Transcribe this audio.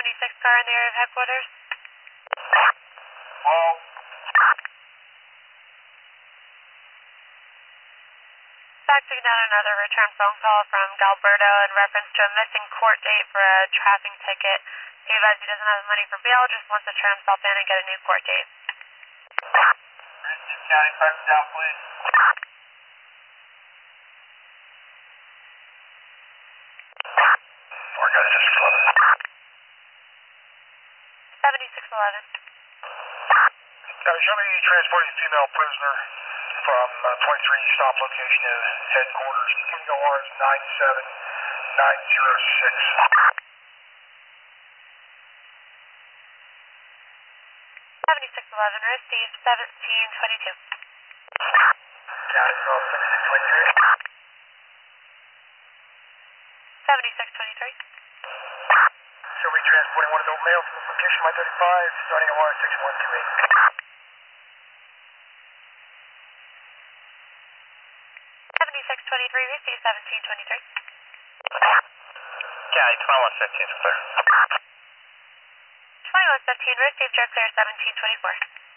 76 car in the area of headquarters. Well, Faxing down another return phone call from Galberto in reference to a missing court date for a traffic ticket. He advised he doesn't have the money for bail, just wants to turn himself in and get a new court date. Richmond County, fax down, please. Organization 7611. Show me transporting female prisoner from 23 stop location to headquarters. Kilo R is 97906. 7611, received 1722. County 7623. 7623. Show me transporting one of those males from location my 35, starting OR 6128. 7623, received 1723. County 2115 is clear. 2115, received, you're clear 1724.